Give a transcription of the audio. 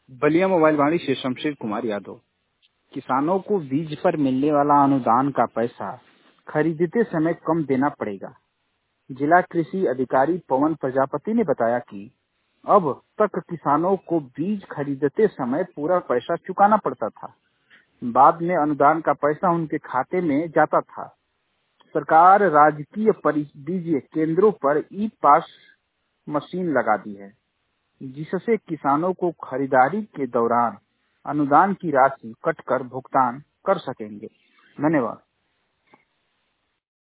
Ballia mobile वाणी से शमशेर कुमार यादव। किसानों को बीज पर मिलने वाला अनुदान का पैसा खरीदते समय कम देना पड़ेगा। जिला कृषि अधिकारी पवन प्रजापति ने बताया कि अब तक किसानों को बीज खरीदते समय पूरा पैसा चुकाना पड़ता था। बाद में अनुदान का पैसा उनके खाते में जाता था। सरकार राजकीय बीज केंद्रों पर ई पास मशीन लगा दी है, जिससे किसानों को खरीदारी के दौरान अनुदान की राशि कटकर भुगतान कर सकेंगे। धन्यवाद।